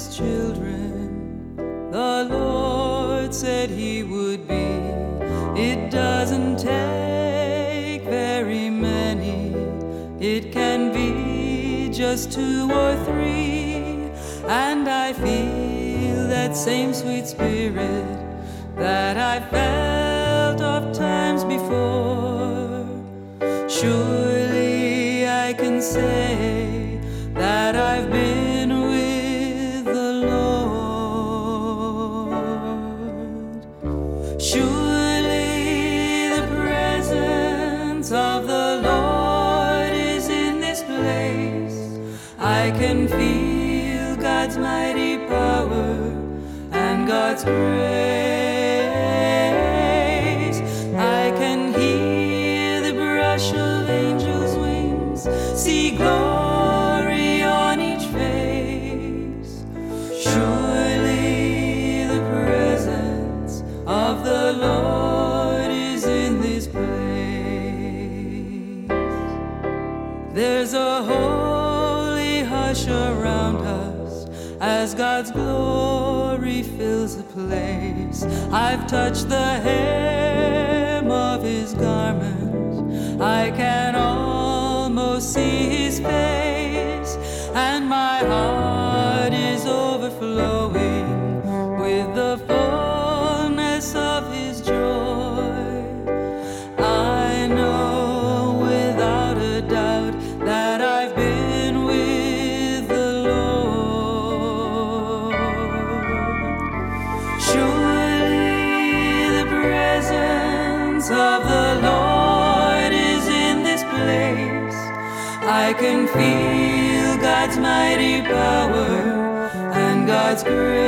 his children. The Lord said he would be. It doesn't take very many. It can be just 2 or 3. And I feel that same sweet spirit that I felt oft times before. Surely I can say that I've been with the Lord. Surely the presence of the Lord is in this place. I can feel God's mighty power and God's grace. I can hear the brush of angels' wings, see glory on each face. Surely the presence of the Lord is in this place. There's a holy hush around us as God's glory fills the place. I've touched the hem of his garment. I can almost see his face, and my heart is overflowing with the fullness of his joy. I know without a doubt that I've been with the Lord. Surely the presence of the Lord is in this place. I can feel God's mighty power and God's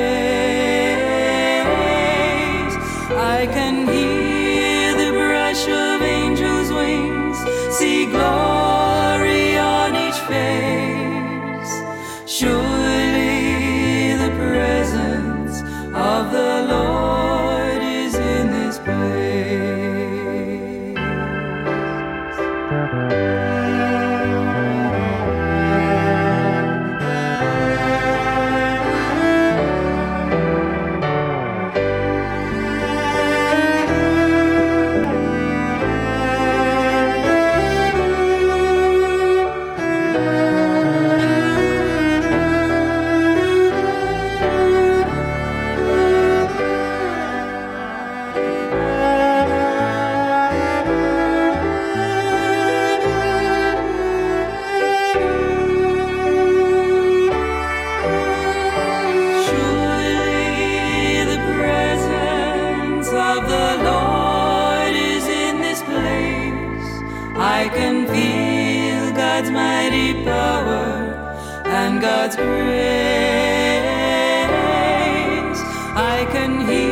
grace. I can hear the brush of angels' wings, see glory on each face. Surely the presence of the Lord is in this place. I can feel God's mighty power and God's grace. I can hear